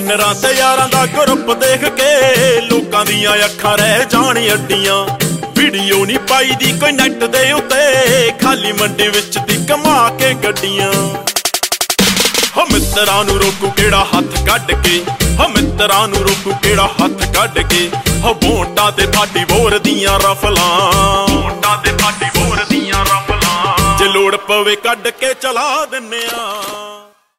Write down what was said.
ਪਾਰਟਨਰਾਂ ਤੇ ਯਾਰਾਂ ਦਾ ਗਰੁੱਪ ਦੇਖ ਕੇ ਲੋਕਾਂ ਦੀਆਂ ਅੱਖਾਂ ਰਹਿ ਜਾਣ ਅੱਡੀਆਂ। ਵੀਡੀਓ ਨਹੀਂ ਪਾਈ ਦੀ ਕੋਈ ਨੈਟ ਦੇ ਉੱਤੇ, ਖਾਲੀ ਮੰਡੀ ਵਿੱਚ ਦੀ ਕਮਾ ਕੇ ਗੱਡੀਆਂ। ਹੋ ਮਿੱਤਰਾਂ ਨੂੰ ਰੋਕੂ ਕਿਹੜਾ ਹੱਥ ਕੱਢ ਕੇ, ਹੋ ਮਿੱਤਰਾਂ ਨੂੰ ਰੋਕੂ ਕਿਹੜਾ ਹੱਥ ਕੱਢ ਕੇ। ਹੋ ਵੋਟਾਂ ਤੇ ਸਾਡੀ ਵੋਰ ਦੀਆਂ ਰਫਲਾਂ, ਵੋਟਾਂ ਤੇ ਸਾਡੀ ਵੋਰ ਦੀਆਂ ਰਫਲਾਂ। ਜੇ ਲੋੜ ਪਵੇ ਕੱਢ ਕੇ ਚਲਾ ਦਿੰਨੇ ਆ।